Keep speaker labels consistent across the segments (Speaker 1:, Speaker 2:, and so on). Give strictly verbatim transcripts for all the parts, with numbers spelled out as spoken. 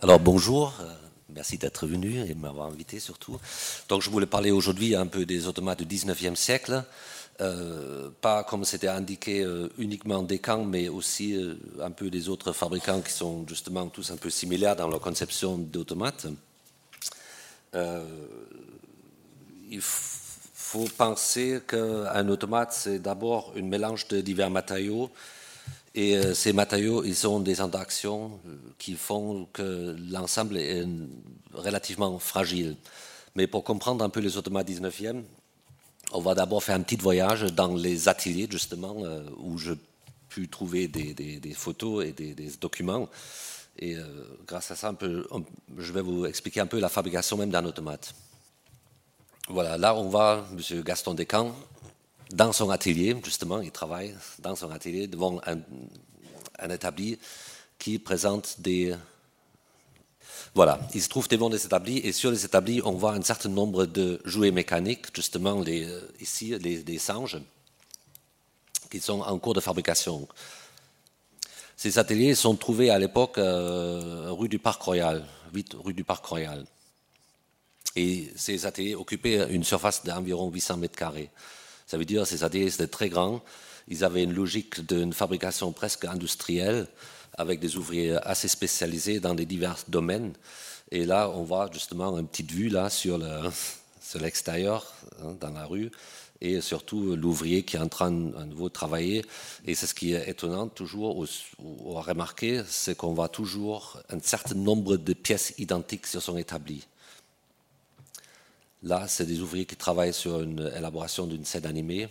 Speaker 1: Alors bonjour, euh, merci d'être venu et de m'avoir invité surtout. Donc je voulais parler aujourd'hui un peu des automates du dix-neuvième siècle, euh, pas comme c'était indiqué euh, uniquement Descamps, mais aussi euh, un peu des autres fabricants qui sont justement tous un peu similaires dans leur conception d'automates. Euh, il faut penser qu'un automate c'est d'abord un mélange de divers matériaux. Et euh, ces matériaux, ils ont des interactions qui font que l'ensemble est relativement fragile. Mais pour comprendre un peu les automates dix-neuvième, on va d'abord faire un petit voyage dans les ateliers, justement, euh, où je pu trouver des, des, des photos et des, des documents. Et euh, grâce à ça, un peu, on, je vais vous expliquer un peu la fabrication même d'un automate. Voilà, là, on voit M. Gaston Descamps dans son atelier, justement, il travaille dans son atelier devant un, un établi qui présente des... Voilà, il se trouve devant des établis et sur les établis, on voit un certain nombre de jouets mécaniques, justement les, ici, les, les singes, qui sont en cours de fabrication. Ces ateliers sont trouvés à l'époque euh, rue du Parc Royal, huit rue du Parc Royal. Et ces ateliers occupaient une surface d'environ huit cents mètres carrés. Ça veut dire que ces ateliers étaient très grands. Ils avaient une logique d'une fabrication presque industrielle, avec des ouvriers assez spécialisés dans les divers domaines. Et là, on voit justement une petite vue là sur, le, sur l'extérieur, hein, dans la rue, et surtout l'ouvrier qui est en train à nouveau de travailler. Et c'est ce qui est étonnant toujours, ou à remarquer, c'est qu'on voit toujours un certain nombre de pièces identiques sur son établi. Là, c'est des ouvriers qui travaillent sur une élaboration d'une scène animée,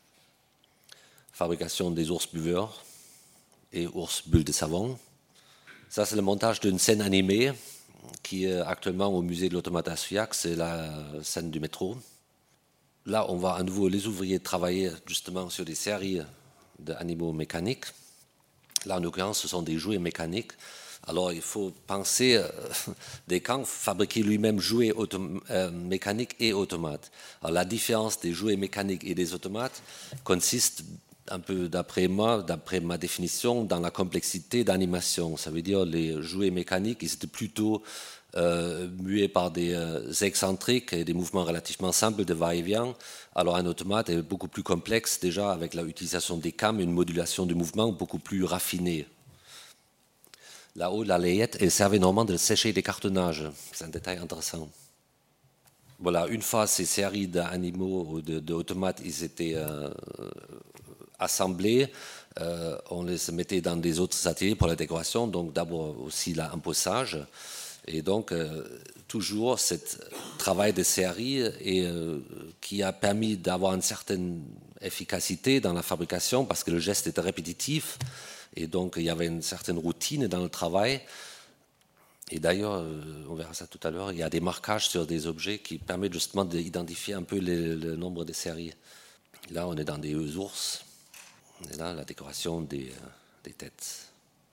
Speaker 1: fabrication des ours buveurs et ours bulles de savon. Ça, c'est le montage d'une scène animée qui est actuellement au musée de l'automate à Souillac, c'est la scène du métro. Là, on voit à nouveau les ouvriers travailler justement sur des séries d'animaux mécaniques. Là, en l'occurrence, ce sont des jouets mécaniques. Alors, il faut penser, euh, Descamps fabriquait lui-même jouets autom- euh, mécaniques et automates. Alors, la différence des jouets mécaniques et des automates consiste, un peu d'après moi, d'après ma définition, dans la complexité d'animation. Ça veut dire les jouets mécaniques, ils étaient plutôt euh, mués par des euh, excentriques et des mouvements relativement simples de va-et-vient. Alors, un automate est beaucoup plus complexe, déjà avec l'utilisation des cams, une modulation du mouvement beaucoup plus raffinée. Là-haut, la layette, elle servait normalement de sécher des cartonnages. C'est un détail intéressant. Voilà, une fois ces séries d'animaux ou d'automates, ils étaient euh, assemblés, euh, on les mettait dans des autres ateliers pour la décoration, donc d'abord aussi l'empossage. Et donc, euh, toujours ce travail de série et, euh, qui a permis d'avoir une certaine efficacité dans la fabrication parce que le geste était répétitif. Et donc, il y avait une certaine routine dans le travail. Et d'ailleurs, on verra ça tout à l'heure, il y a des marquages sur des objets qui permettent justement d'identifier un peu les, le nombre de séries. Là, on est dans des ours. Et là, la décoration des, des têtes.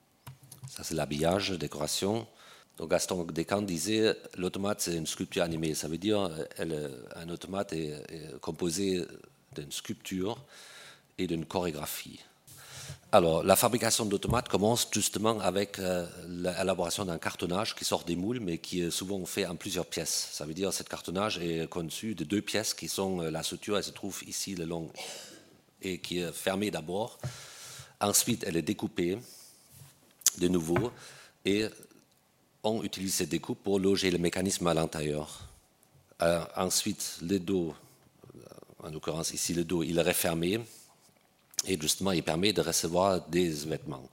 Speaker 1: Ça, c'est l'habillage, décoration. Donc, Gaston Descamps disait l'automate, c'est une sculpture animée. Ça veut dire qu'un automate est, est composé d'une sculpture et d'une chorégraphie. Alors, la fabrication d'automates commence justement avec euh, l'élaboration d'un cartonnage qui sort des moules, mais qui est souvent fait en plusieurs pièces. Ça veut dire que ce cartonnage est conçu de deux pièces qui sont euh, la suture, elle se trouve ici le long, et qui est fermée d'abord. Ensuite, elle est découpée de nouveau, et on utilise cette découpe pour loger le mécanisme à l'intérieur. Euh, ensuite, le dos, en l'occurrence ici le dos, il est refermé. Et justement, il permet de recevoir des vêtements.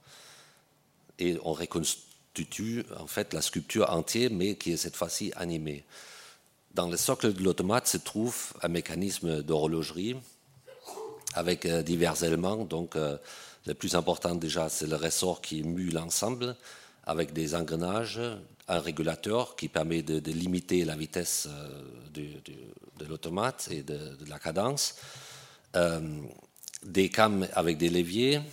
Speaker 1: Et on reconstitue en fait la sculpture entière, mais qui est cette fois-ci animée. Dans le socle de l'automate se trouve un mécanisme d'horlogerie avec euh, divers éléments. Donc, euh, le plus important déjà, c'est le ressort qui mue l'ensemble, avec des engrenages, un régulateur qui permet de, de limiter la vitesse euh, du, du, de l'automate et de, de la cadence. Euh, des cams avec des leviers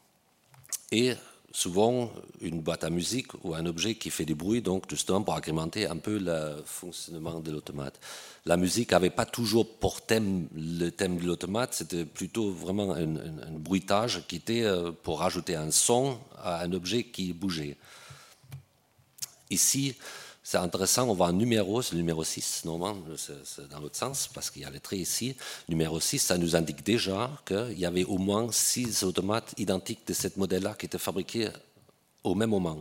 Speaker 1: et souvent une boîte à musique ou un objet qui fait du bruit, donc justement pour agrémenter un peu le fonctionnement de l'automate. La musique n'avait pas toujours pour thème le thème de l'automate, c'était plutôt vraiment un, un, un bruitage qui était pour rajouter un son à un objet qui bougeait. Ici, c'est intéressant, on voit un numéro, c'est le numéro six, normalement, c'est, c'est dans l'autre sens, parce qu'il y a les traits ici. Numéro six, ça nous indique déjà qu'il y avait au moins six automates identiques de ce modèle-là qui étaient fabriqués au même moment.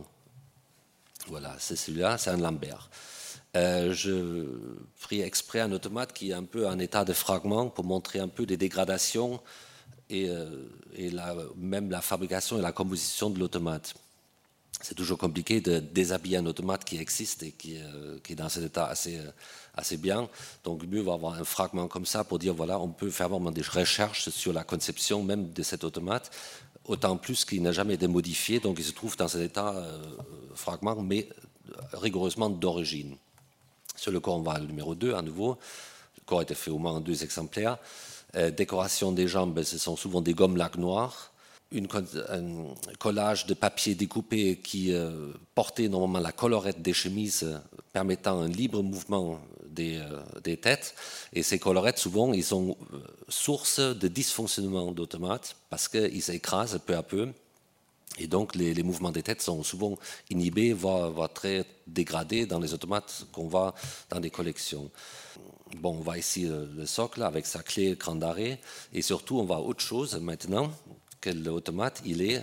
Speaker 1: Voilà, c'est celui-là, c'est un Lambert. Euh, je pris exprès un automate qui est un peu en état de fragment pour montrer un peu des dégradations et, euh, et la, même la fabrication et la composition de l'automate. C'est toujours compliqué de déshabiller un automate qui existe et qui, euh, qui est dans cet état assez, assez bien. Donc, mieux va avoir un fragment comme ça pour dire, voilà, on peut faire vraiment des recherches sur la conception même de cet automate, autant plus qu'il n'a jamais été modifié, donc il se trouve dans cet état euh, fragment, mais rigoureusement d'origine. Sur le corps, on va le numéro deux à nouveau. Le corps a été fait au moins en deux exemplaires. Euh, décoration des jambes, ce sont souvent des gommes lac noires. Une, un collage de papier découpé qui euh, portait normalement la collerette des chemises euh, permettant un libre mouvement des, euh, des têtes. Et ces collerettes, souvent, ils sont euh, source de dysfonctionnement d'automates parce qu'ils s'écrasent peu à peu. Et donc, les, les mouvements des têtes sont souvent inhibés, voire, voire très dégradés dans les automates qu'on voit dans des collections. Bon, on voit ici le, le socle avec sa clé cran d'arrêt. Et surtout, on voit autre chose maintenant, que l'automate, il est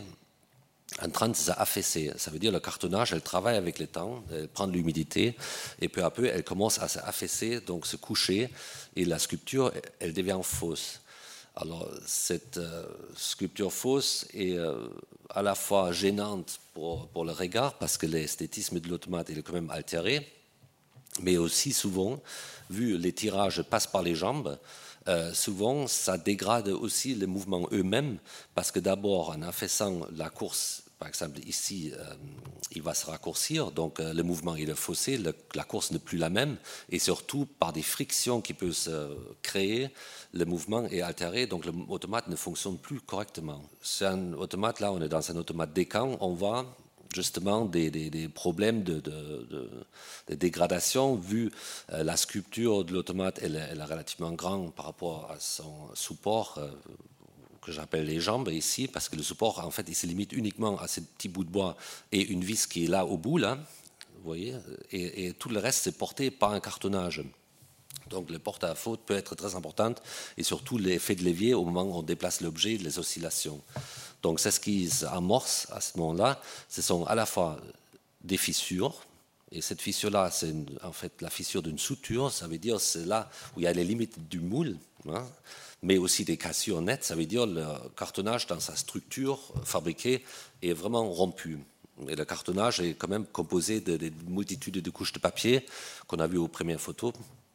Speaker 1: en train de s'affaisser. Ça veut dire le cartonnage, elle travaille avec le temps, elle prend de l'humidité, et peu à peu, elle commence à s'affaisser, donc se coucher, et la sculpture, elle devient fausse. Alors, cette euh, sculpture fausse est euh, à la fois gênante pour, pour le regard, parce que l'esthétisme de l'automate est quand même altéré, mais aussi souvent, vu les tirages passent par les jambes, euh, souvent ça dégrade aussi les mouvements eux-mêmes, parce que d'abord, en affaissant la course, par exemple ici, euh, il va se raccourcir, donc euh, le mouvement il est faussé, le, la course n'est plus la même, et surtout par des frictions qui peuvent se créer, le mouvement est altéré, donc l'automate ne fonctionne plus correctement. C'est un automate, là on est dans un automate décan, on voit justement des, des, des problèmes de, de, de, de dégradation, vu euh, la sculpture de l'automate, elle, elle est relativement grande par rapport à son support, euh, que j'appelle les jambes ici, parce que le support, en fait, il se limite uniquement à ces petits bouts de bois et une vis qui est là au bout, là, vous voyez, et, et tout le reste, c'est porté par un cartonnage. Donc, le porte-à-faute peut être très important, et surtout l'effet de levier au moment où on déplace l'objet, les oscillations. Donc, c'est ce qui s'amorce à ce moment-là. Ce sont à la fois des fissures, et cette fissure-là, c'est en fait la fissure d'une suture, ça veut dire c'est là où il y a les limites du moule, hein, mais aussi des cassures nettes, ça veut dire le cartonnage dans sa structure fabriquée est vraiment rompu. Et le cartonnage est quand même composé de, de multitudes de couches de papier qu'on a vues aux premières photos,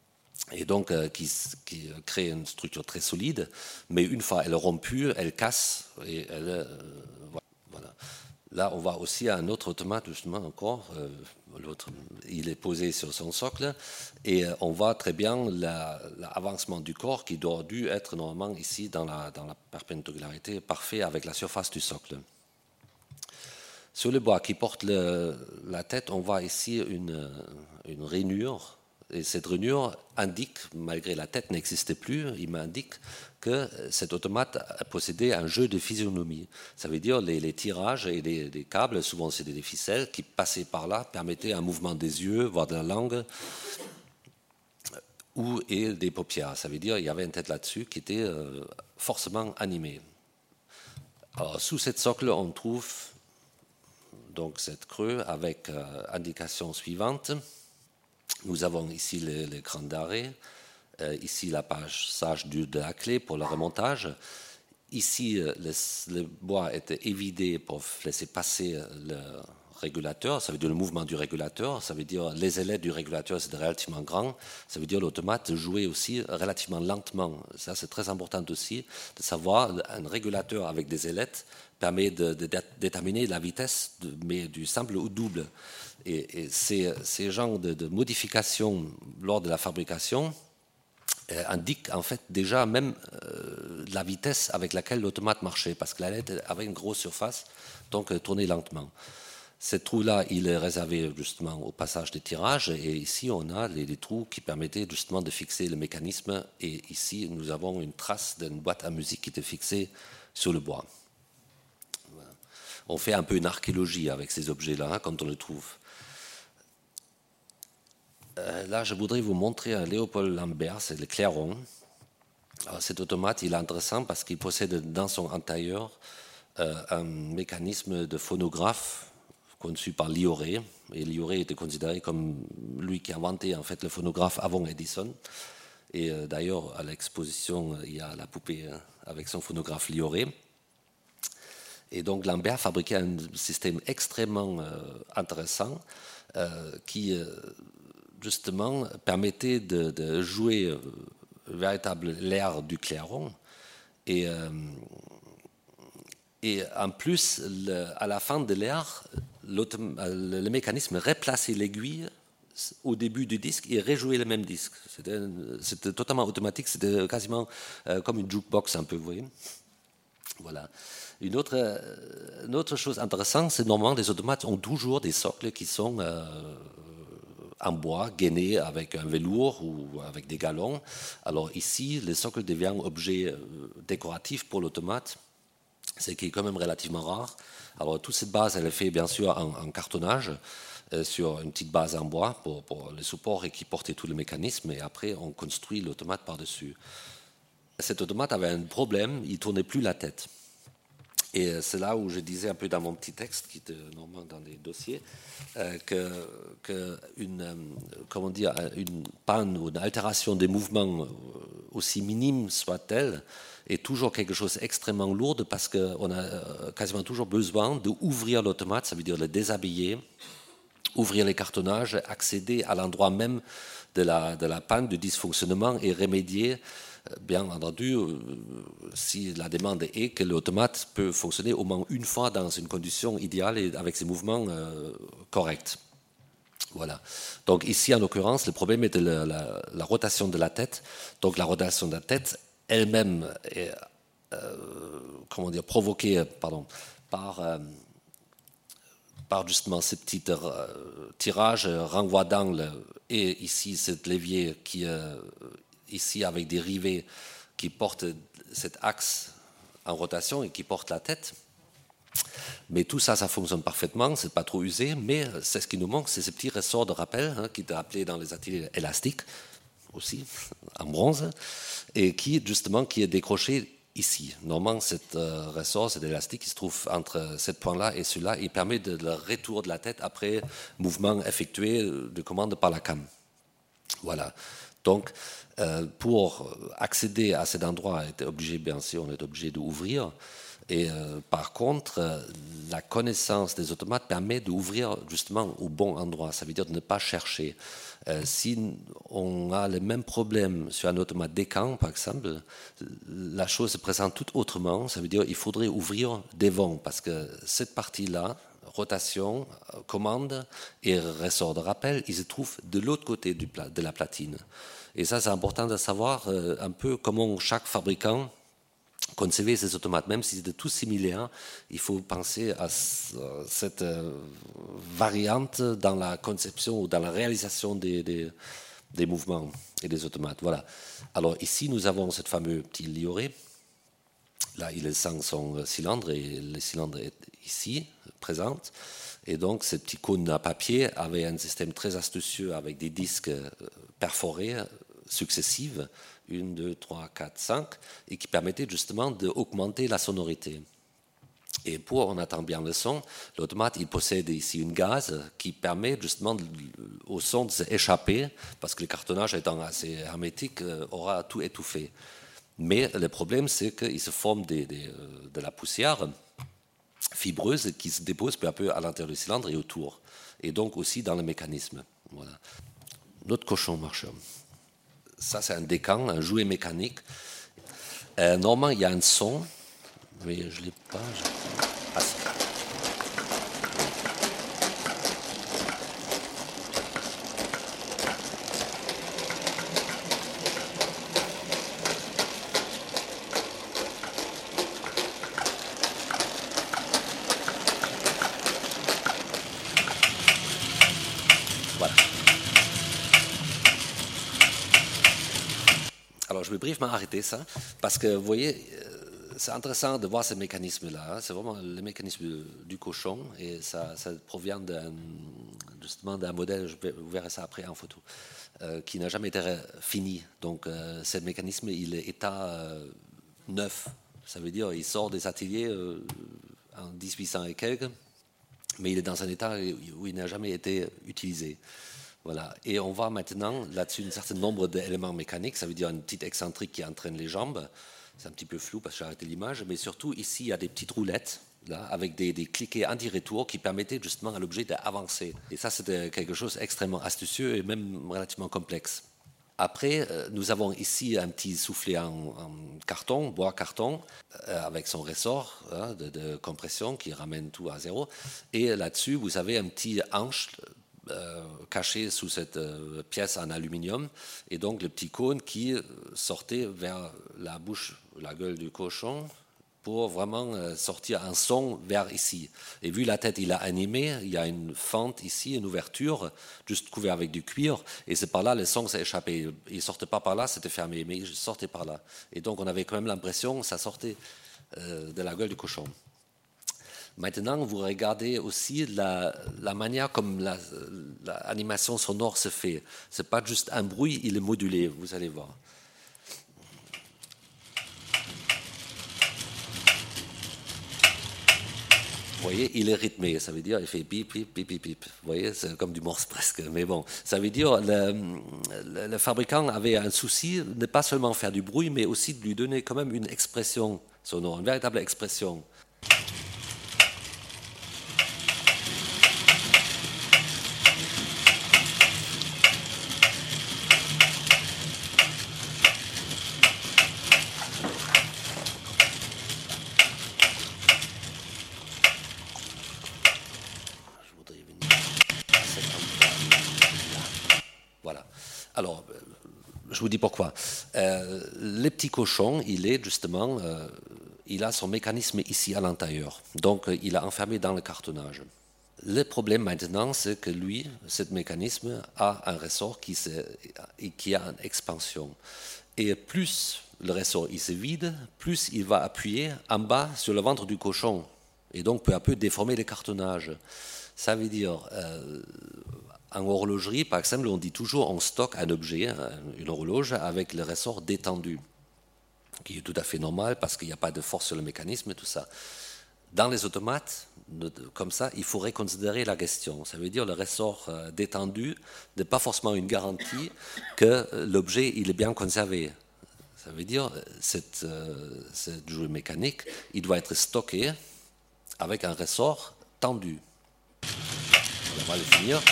Speaker 1: et donc euh, qui, qui crée une structure très solide, mais une fois elle est rompue, elle casse, et elle, euh, voilà. Là, on voit aussi un autre automate, justement, encore, euh, l'autre, il est posé sur son socle, et euh, on voit très bien l'avancement du corps qui doit dû être normalement ici dans la, dans la perpendicularitée parfaite avec la surface du socle. Sur le bois qui porte le, la tête, on voit ici une, une rainure. Et cette rainure indique, malgré la tête n'existait plus, il m'indique que cet automate possédait un jeu de physionomie. Ça veut dire les, les tirages et les, les câbles, souvent c'était des ficelles, qui passaient par là, permettaient un mouvement des yeux, voire de la langue, ou et des paupières. Ça veut dire qu'il y avait une tête là-dessus qui était euh, forcément animée. Alors, sous cette socle, on trouve donc cette creux avec euh, indication suivante. Nous avons ici les, les crans d'arrêt, euh, ici la page sage de la clé pour le remontage. Ici, le, le bois était évidé pour laisser passer le régulateur, ça veut dire le mouvement du régulateur, ça veut dire les ailettes du régulateur, c'est relativement grand, ça veut dire l'automate jouait aussi relativement lentement. Ça, c'est très important aussi de savoir, un régulateur avec des ailettes permet de, de, de déterminer la vitesse, de, mais du simple au double. Et, et ces, ces genres de, de modifications lors de la fabrication euh, indiquent en fait déjà même euh, la vitesse avec laquelle l'automate marchait, parce que la lettre avait une grosse surface, donc elle tournait lentement. Ce trou-là, il est réservé justement au passage des tirages, et ici on a les, les trous qui permettaient justement de fixer le mécanisme, et ici nous avons une trace d'une boîte à musique qui était fixée sur le bois. On fait un peu une archéologie avec ces objets-là, hein, quand on les trouve. Euh, là, je voudrais vous montrer un Léopold Lambert, c'est le clairon. Alors, cet automate, il est intéressant parce qu'il possède dans son intérieur euh, un mécanisme de phonographe conçu par Lioré. Et Lioré était considéré comme lui qui a inventé en fait le phonographe avant Edison. Et euh, d'ailleurs, à l'exposition, il y a la poupée hein, avec son phonographe Lioré. Et donc Lambert fabriquait un système extrêmement euh, intéressant euh, qui euh, justement permettait de, de jouer euh, véritable l'air du clairon. Et, euh, et en plus, le, à la fin de l'air, le, le mécanisme replaçait l'aiguille au début du disque et rejouait le même disque. C'était, c'était totalement automatique, c'était quasiment euh, comme une jukebox un peu, vous voyez. Voilà. Une autre, une autre chose intéressante, c'est normalement les automates ont toujours des socles qui sont euh, en bois, gainés avec un velours ou avec des galons. Alors ici, le socle devient objet euh, décoratif pour l'automate, ce qui est quand même relativement rare. Alors toute cette base, elle est faite bien sûr en, en cartonnage, euh, sur une petite base en bois pour, pour le support et qui portait tout le mécanisme, et après on construit l'automate par-dessus. Cet automate avait un problème, il ne tournait plus la tête. Et c'est là où je disais un peu dans mon petit texte, qui était normalement dans les dossiers, euh, que, que une, euh, comment dire, une panne ou une altération des mouvements, aussi minime soit-elle, est toujours quelque chose d'extrêmement lourd parce qu'on a quasiment toujours besoin d'ouvrir l'automate, ça veut dire le déshabiller, ouvrir les cartonnages, accéder à l'endroit même de la, de la panne, du dysfonctionnement et remédier. Bien entendu, si la demande est que l'automate peut fonctionner au moins une fois dans une condition idéale et avec ses mouvements euh, corrects. Voilà. Donc ici, en l'occurrence, le problème est de la, la, la rotation de la tête. Donc la rotation de la tête elle-même est euh, comment dire, provoquée pardon, par, euh, par justement ces petits euh, tirages, renvoi d'angle, et ici, cet levier qui euh, ici avec des rivets qui portent cet axe en rotation et qui portent la tête. Mais tout ça, ça fonctionne parfaitement, c'est pas trop usé, mais c'est ce qui nous manque, c'est ces petits ressorts de rappel hein, qui étaient appelés dans les ateliers élastiques, aussi, en bronze, et qui, justement, qui est décroché ici. Normalement, cet euh, ressort, cet élastique, qui se trouve entre ce point-là et celui-là, il permet de, le retour de la tête après mouvement effectué de commande par la cam. Voilà. Donc, euh, pour accéder à cet endroit, on est obligé, bien sûr, on est obligé d'ouvrir. Et euh, par contre, euh, la connaissance des automates permet d'ouvrir justement au bon endroit. Ça veut dire de ne pas chercher. Euh, si on a le même problème sur un automate Descamps, par exemple, la chose se présente tout autrement. Ça veut dire qu'il faudrait ouvrir devant, parce que cette partie-là, rotation, commande et ressort de rappel, ils se trouvent de l'autre côté du pla- de la platine. Et ça, c'est important de savoir euh, un peu comment chaque fabricant concevait ces automates. Même s'ils étaient tous similaires, il faut penser à cette euh, variante dans la conception ou dans la réalisation des, des, des mouvements et des automates. Voilà. Alors ici, nous avons cette fameuse petit Lioré. Là, il est sans son cylindre et le cylindre est ici, présente. Et donc, ce petit cône à papier avait un système très astucieux avec des disques perforés successifs, un, deux, trois, quatre, cinq, et qui permettait justement d'augmenter la sonorité. Et pour on entend bien le son, l'automate, il possède ici une gaz qui permet justement au son de s'échapper, parce que le cartonnage étant assez hermétique, aura tout étouffé. Mais le problème, c'est qu'il se forme des, des, de la poussière fibreuse qui se dépose peu à peu à l'intérieur du cylindre et autour, et donc aussi dans le mécanisme. Voilà. Notre cochon marcheur. Ça, c'est un Descamps, un jouet mécanique. Euh, normalement, il y a un son, mais je ne l'ai pas. Je... Ah, voilà. Alors, je vais brièvement arrêter ça, parce que vous voyez, c'est intéressant de voir ces mécanismes-là. Hein. C'est vraiment le mécanisme du, du cochon et ça, ça provient d'un, justement d'un modèle, je vais, vous verrez ça après en photo, euh, qui n'a jamais été fini. Donc euh, ce mécanisme, il est état euh, neuf. Ça veut dire il sort des ateliers euh, en dix-huit cents et quelques, mais il est dans un état où il n'a jamais été utilisé. Voilà. Et on voit maintenant là-dessus un certain nombre d'éléments mécaniques, ça veut dire une petite excentrique qui entraîne les jambes. C'est un petit peu flou parce que j'ai arrêté l'image, mais surtout ici il y a des petites roulettes là, avec des, des cliquets anti-retour qui permettaient justement à l'objet d'avancer. Et ça c'était quelque chose d'extrêmement astucieux et même relativement complexe. Après, nous avons ici un petit soufflet en, en carton, bois carton, euh, avec son ressort hein, de, de compression qui ramène tout à zéro. Et là-dessus, vous avez un petit hanche euh, caché sous cette euh, pièce en aluminium. Et donc, le petit cône qui sortait vers la bouche, la gueule du cochon, pour vraiment sortir un son vers ici. Et vu la tête, il a animé, il y a une fente ici, une ouverture, juste couverte avec du cuir, et c'est par là le son s'est échappé. Il ne sortait pas par là, c'était fermé, mais il sortait par là. Et donc on avait quand même l'impression que ça sortait euh, de la gueule du cochon. Maintenant, vous regardez aussi la, la manière comme l'animation la, sonore se fait. Ce n'est pas juste un bruit, il est modulé, vous allez voir. Vous voyez, il est rythmé, ça veut dire il fait pip, pip, pip, pip, pip. Vous voyez, c'est comme du morse presque. Mais bon, ça veut dire le, le, le fabricant avait un souci, ne pas seulement faire du bruit, mais aussi de lui donner quand même une expression sonore, une véritable expression. Voilà. Alors, je vous dis pourquoi. Euh, le petit cochon, il est justement, euh, il a son mécanisme ici à l'intérieur. Donc, il a enfermé dans le cartonnage. Le problème maintenant, c'est que lui, ce mécanisme, a un ressort qui, se, qui a une expansion. Et plus le ressort il se vide, plus il va appuyer en bas sur le ventre du cochon. Et donc, peu à peu, déformer le cartonnage. Ça veut dire... Euh, En horlogerie, par exemple, on dit toujours on stocke un objet, une horloge, avec le ressort détendu, qui est tout à fait normal parce qu'il n'y a pas de force sur le mécanisme et tout ça. Dans les automates, comme ça, il faudrait considérer la question. Ça veut dire le ressort détendu n'est pas forcément une garantie que l'objet il est bien conservé. Ça veut dire cette, cette jouet mécanique, il doit être stocké avec un ressort tendu. On va le finir.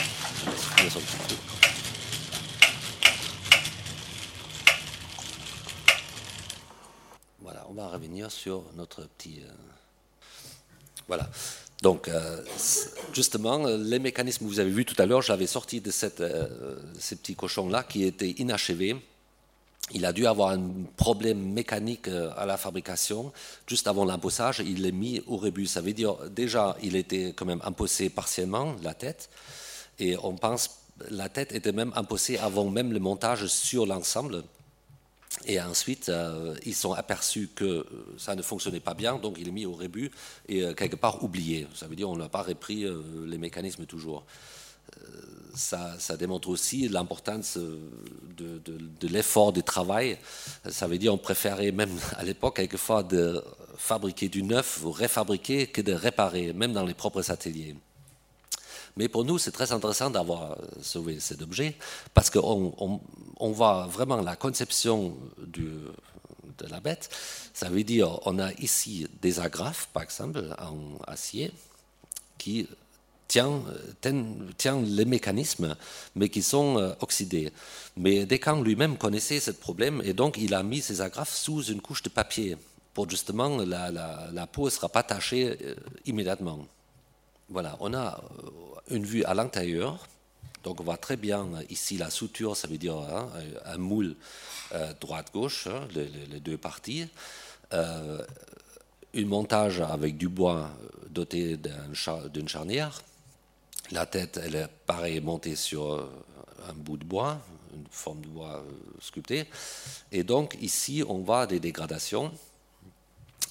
Speaker 1: Voilà, on va revenir sur notre petit... Euh... Voilà. Donc, euh, justement, les mécanismes que vous avez vus tout à l'heure, j'avais sorti de cette, euh, ces petits cochons-là qui étaient inachevés. Il a dû avoir un problème mécanique à la fabrication. Juste avant l'empossage, il l'a mis au rebut. Ça veut dire, déjà, il était quand même empossé partiellement, la tête. Et on pense la tête était même empossée avant même le montage sur l'ensemble. Et ensuite, euh, ils sont aperçus que ça ne fonctionnait pas bien, donc il est mis au rebut et euh, quelque part oublié. Ça veut dire qu'on n'a pas repris euh, les mécanismes toujours. Euh, ça, ça démontre aussi l'importance de, de, de l'effort de travail. Ça veut dire qu'on préférait même à l'époque quelquefois de fabriquer du neuf ou refabriquer que de réparer, même dans les propres ateliers. Mais pour nous, c'est très intéressant d'avoir sauvé cet objet parce qu'on on, on voit vraiment la conception du, de la bête. Ça veut dire on a ici des agrafes, par exemple, en acier, qui tiennent, tiennent les mécanismes, mais qui sont oxydés. Mais Descamps lui-même connaissait ce problème et donc il a mis ces agrafes sous une couche de papier pour justement la, la, la peau ne sera pas tachée immédiatement. Voilà, on a une vue à l'intérieur, donc on voit très bien ici la suture, ça veut dire hein, un moule euh, droite-gauche, hein, les, les deux parties, euh, un montage avec du bois doté d'une char, charnière, la tête elle est pareil montée sur un bout de bois, une forme de bois sculptée, et donc ici on voit des dégradations.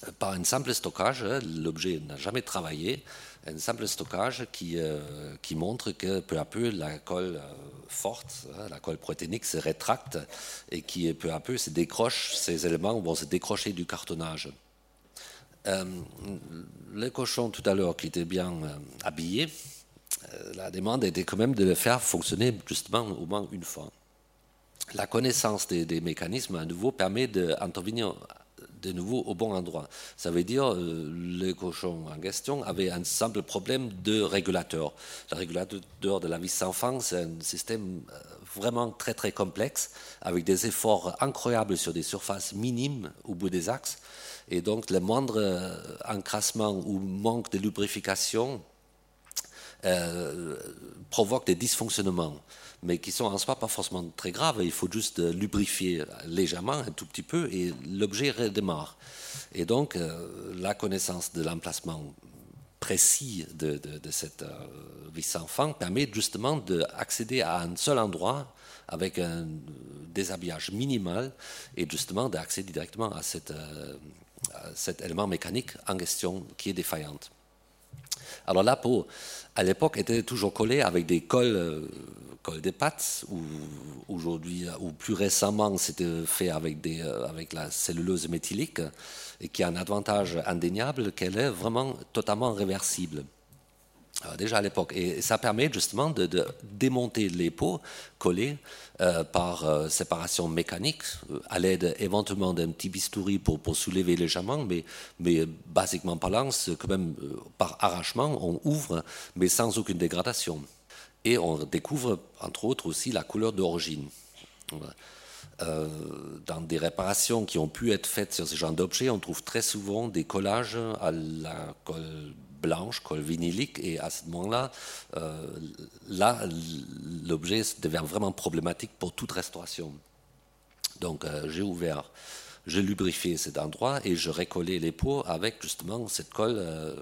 Speaker 1: par un simple stockage. L'objet n'a jamais travaillé. Un simple stockage qui, euh, qui montre que peu à peu la colle euh, forte, hein, la colle protéinique se rétracte et qui peu à peu se décroche, ces éléments vont se décrocher du cartonnage. Euh, le cochon tout à l'heure qui était bien euh, habillé, euh, la demande était quand même de le faire fonctionner justement au moins une fois. La connaissance des, des mécanismes à nouveau permet d'intervenir de nouveau au bon endroit. Ça veut dire euh, le cochon en question avait un simple problème de régulateur. Le régulateur de la vis sans fin, c'est un système euh, vraiment très très complexe, avec des efforts incroyables sur des surfaces minimes au bout des axes. Et donc le moindre euh, encrassement ou manque de lubrification euh, provoque des dysfonctionnements, mais qui sont en soi pas forcément très graves. Il faut juste lubrifier légèrement, un tout petit peu, et l'objet redémarre. Et donc, euh, la connaissance de l'emplacement précis de, de, de cette euh, vis sans fin permet justement d'accéder à un seul endroit avec un déshabillage minimal et justement d'accéder directement à, cette, euh, à cet élément mécanique en question qui est défaillante. Alors la peau, à l'époque, était toujours collée avec des colles, euh, colles des pattes, ou aujourd'hui, ou plus récemment, c'était fait avec, des, euh, avec la cellulose méthylique, et qui a un avantage indéniable qu'elle est vraiment totalement réversible. Alors déjà à l'époque, et ça permet justement de, de démonter les peaux collées euh, par euh, séparation mécanique, euh, à l'aide éventuellement d'un petit bistouri pour, pour soulever légèrement, mais, mais basiquement parlant, quand même euh, par arrachement, on ouvre, mais sans aucune dégradation. Et on découvre, entre autres, aussi la couleur d'origine. Euh, dans des réparations qui ont pu être faites sur ce genre d'objets, on trouve très souvent des collages à la colle blanche, colle vinylique, et à ce moment-là, euh, là, l'objet devient vraiment problématique pour toute restauration. Donc, euh, j'ai ouvert, j'ai lubrifié cet endroit et je recollais les peaux avec justement cette colle, euh,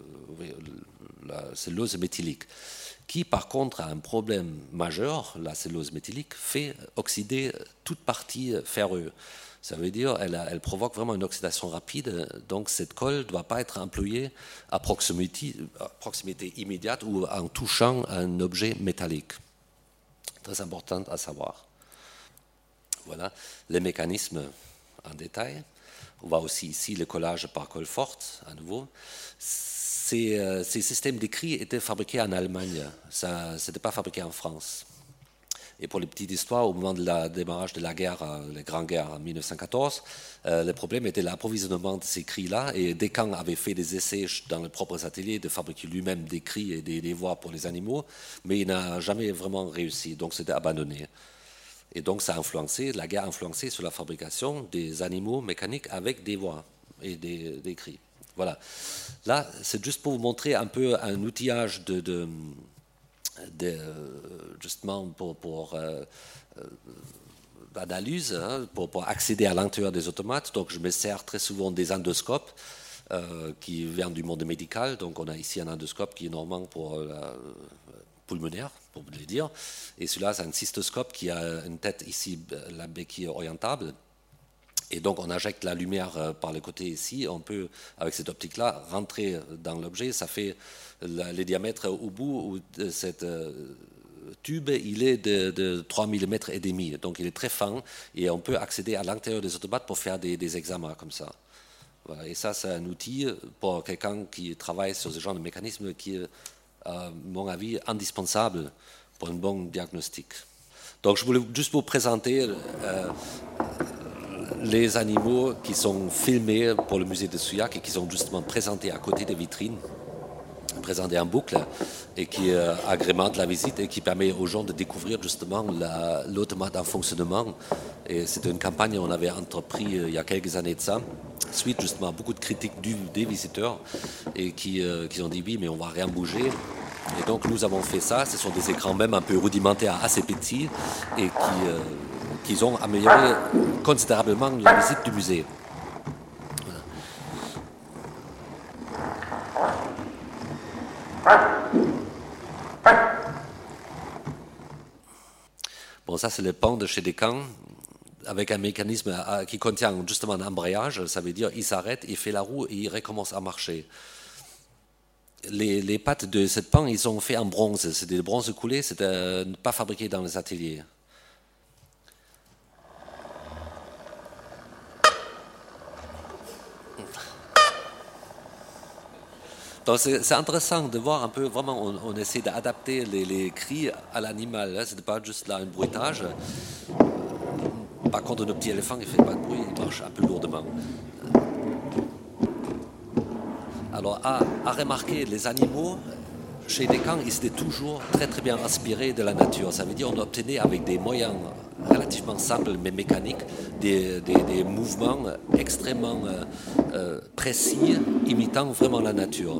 Speaker 1: la cellulose méthylique, qui par contre a un problème majeur. La cellulose méthylique fait oxyder toute partie ferreuse. Ça veut dire qu'elle elle provoque vraiment une oxydation rapide, donc cette colle ne doit pas être employée à proximité, à proximité immédiate ou en touchant un objet métallique. Très important à savoir. Voilà les mécanismes en détail. On voit aussi ici le collage par colle forte, à nouveau. Ces, euh, ces systèmes d'écrit étaient fabriqués en Allemagne, ça n'était pas fabriqué en France. Et pour les petites histoires, au moment du démarrage de la guerre, la Grande Guerre en mille neuf cent quatorze, euh, le problème était l'approvisionnement de ces cris-là. Et Descamps avait fait des essais dans les propres ateliers de fabriquer lui-même des cris et des, des voix pour les animaux, mais il n'a jamais vraiment réussi, donc c'était abandonné. Et donc ça a influencé, la guerre a influencé sur la fabrication des animaux mécaniques avec des voix et des, des cris. Voilà. Là, c'est juste pour vous montrer un peu un outillage de... de De, justement pour, pour euh, l'analyse, hein, pour, pour accéder à l'intérieur des automates. Donc je me sers très souvent des endoscopes euh, qui viennent du monde médical. Donc on a ici un endoscope qui est normand pour la pulmonaire, pour vous le dire. Et celui-là, c'est un cystoscope qui a une tête ici, la béquille orientable. Et donc on injecte la lumière par le côté ici, on peut, avec cette optique-là, rentrer dans l'objet. Ça fait la, le diamètre au bout de cette euh, tube, il est de, de trois millimètres et demi, donc il est très fin, et on peut accéder à l'intérieur des automates pour faire des, des examens comme ça. Voilà. Et ça, c'est un outil pour quelqu'un qui travaille sur ce genre de mécanisme qui est, à mon avis, indispensable pour un bon diagnostic. Donc je voulais juste vous présenter euh, les animaux qui sont filmés pour le musée de Souillac et qui sont justement présentés à côté des vitrines, présentés en boucle, et qui euh, agrémentent la visite et qui permet aux gens de découvrir justement l'automate en fonctionnement. Et c'était une campagne qu'on avait entrepris euh, il y a quelques années de ça, suite justement à beaucoup de critiques du, des visiteurs, et qui, euh, qui ont dit oui, mais on ne va rien bouger. Et donc nous avons fait ça. Ce sont des écrans même un peu rudimentaires, assez petits, et qui... Euh, qu'ils ont amélioré considérablement la visite du musée. Bon, ça c'est le pan de chez Descamps, avec un mécanisme qui contient justement un embrayage, ça veut dire il s'arrête, il fait la roue et il recommence à marcher. Les, les pattes de cette pan, ils sont faits en bronze, c'est des bronzes coulés, c'est euh, pas fabriqué dans les ateliers. Donc c'est intéressant de voir un peu, vraiment, on, on essaie d'adapter les, les cris à l'animal. Hein, c'est pas juste là un bruitage. Par contre, nos petits éléphants, il fait pas de bruit, il marche un peu lourdement. Alors, à, à remarquer, les animaux, chez les camps, ils étaient toujours très très bien inspirés de la nature. Ça veut dire qu'on obtenait avec des moyens relativement simples mais mécaniques des, des, des mouvements extrêmement euh, euh, précis, imitant vraiment la nature.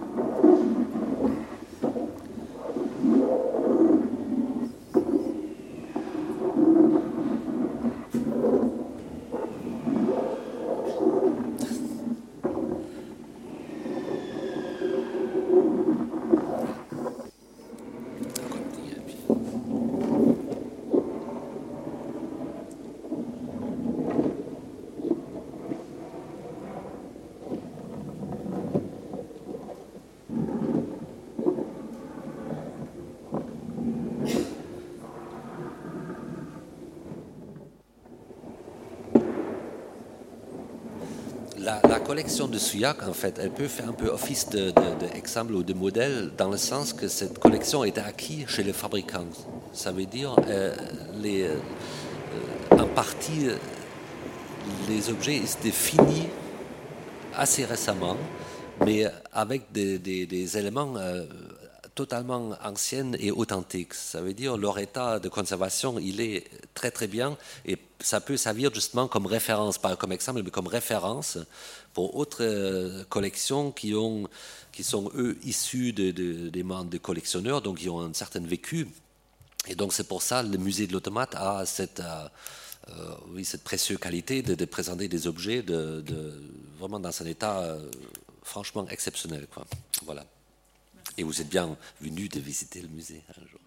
Speaker 1: La, la collection de Souillac, en fait, elle peut faire un peu office d'exemple de, de, de ou de modèle dans le sens que cette collection était acquise chez les fabricants. Ça veut dire, euh, les, euh, en partie, les objets étaient finis assez récemment, mais avec des, des, des éléments euh, totalement anciens et authentiques. Ça veut dire leur état de conservation, il est très très bien et ça peut servir justement comme référence, pas comme exemple, mais comme référence pour autres euh, collections qui, ont, qui sont eux issus de, de, des membres de collectionneurs, donc qui ont un certain vécu. Et donc c'est pour ça que le musée de l'automate a cette... Euh, Euh, oui, cette précieuse qualité de, de présenter des objets de, de, vraiment dans un état euh, franchement exceptionnel, quoi. Voilà. Et vous êtes bien venu de visiter le musée un jour.